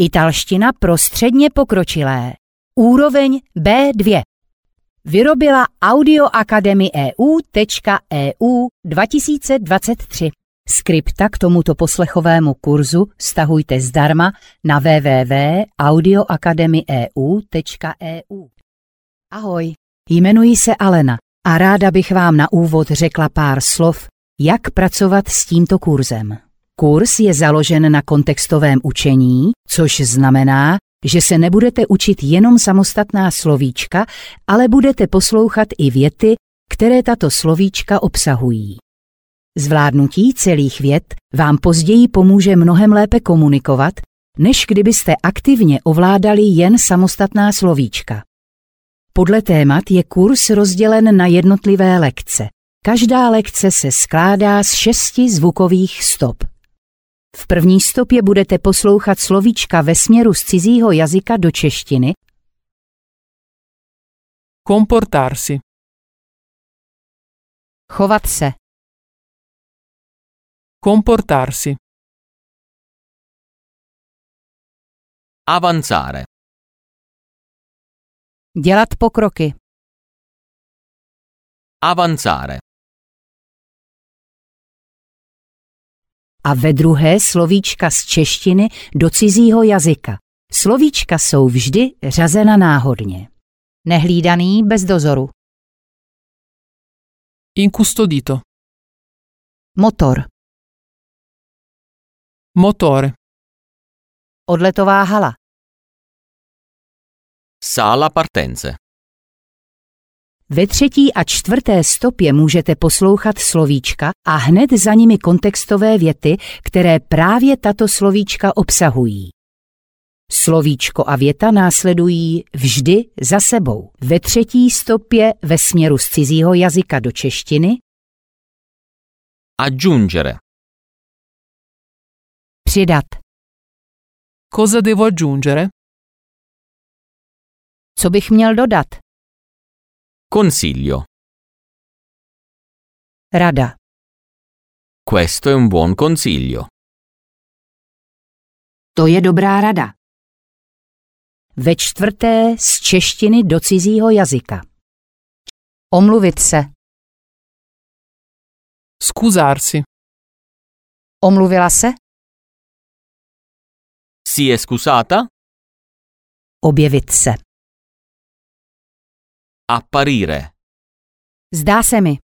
Italština pro středně pokročilé. Úroveň B2. Vyrobila audioacademy.eu 2023. Skripta k tomuto poslechovému kurzu stahujte zdarma na www.audioacademy.eu. Ahoj, jmenuji se Alena a ráda bych vám na úvod řekla pár slov, jak pracovat s tímto kurzem. Kurz je založen na kontextovém učení, což znamená, že se nebudete učit jenom samostatná slovíčka, ale budete poslouchat i věty, které tato slovíčka obsahují. Zvládnutí celých vět vám později pomůže mnohem lépe komunikovat, než kdybyste aktivně ovládali jen samostatná slovíčka. Podle témat je kurz rozdělen na jednotlivé lekce. Každá lekce se skládá z 6 zvukových stop. V první stopě budete poslouchat slovíčka ve směru z cizího jazyka do češtiny. Comportarsi. Chovat se. Comportarsi. Avanzare. Dělat pokroky. Avanzare. A ve druhé slovíčka z češtiny do cizího jazyka. Slovíčka jsou vždy řazena náhodně. Nehlídaný bez dozoru. Incustodito. Motor. Motore. Odletová hala. Sala partenze. Ve třetí a čtvrté stopě můžete poslouchat slovíčka a hned za nimi kontextové věty, které právě tato slovíčka obsahují. Slovíčko a věta následují vždy za sebou. Ve třetí stopě ve směru z cizího jazyka do češtiny. Aggiungere. Přidat. Cosa devo aggiungere? Co bych měl dodat? Consiglio. Rada. Questo è un buon consiglio. To je dobrá rada. Ve čtvrté z češtiny do cizího jazyka. Omluvit se. Scusarsi. Omluvila se? Si è scusata? Objevit se. Apparire. Zdá se mi.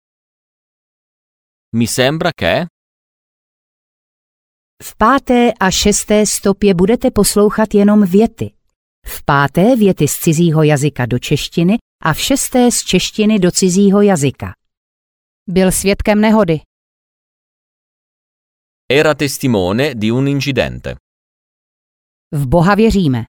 Mi sembra che. V páté a šesté stopě budete poslouchat jenom věty. V páté věty z cizího jazyka do češtiny a v šesté z češtiny do cizího jazyka. Byl svědkem nehody. Era testimone di un incidente. V Boha věříme.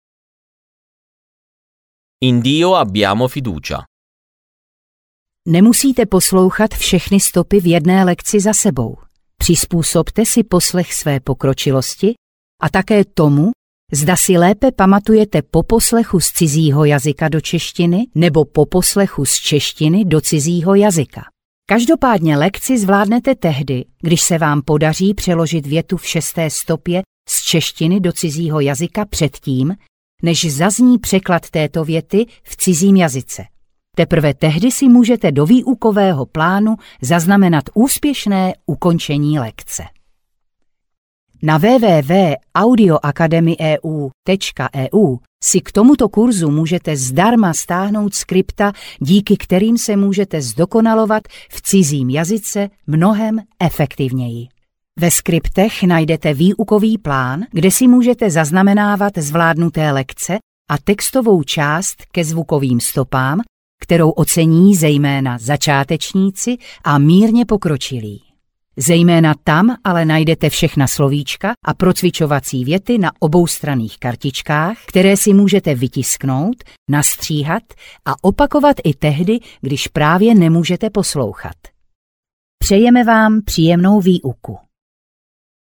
In Dio abbiamo fiducia. Nemusíte poslouchat všechny stopy v jedné lekci za sebou. Přizpůsobte si poslech své pokročilosti a také tomu, zda si lépe pamatujete po poslechu z cizího jazyka do češtiny nebo po poslechu z češtiny do cizího jazyka. Každopádně lekci zvládnete tehdy, když se vám podaří přeložit větu v šesté stopě z češtiny do cizího jazyka předtím, než zazní překlad této věty v cizím jazyce. Teprve tehdy si můžete do výukového plánu zaznamenat úspěšné ukončení lekce. Na www.audioacademy.eu si k tomuto kurzu můžete zdarma stáhnout skripta, díky kterým se můžete zdokonalovat v cizím jazyce mnohem efektivněji. Ve skriptech najdete výukový plán, kde si můžete zaznamenávat zvládnuté lekce a textovou část ke zvukovým stopám, kterou ocení zejména začátečníci a mírně pokročilí. Zejména tam ale najdete všechna slovíčka a procvičovací věty na oboustranných kartičkách, které si můžete vytisknout, nastříhat a opakovat i tehdy, když právě nemůžete poslouchat. Přejeme vám příjemnou výuku.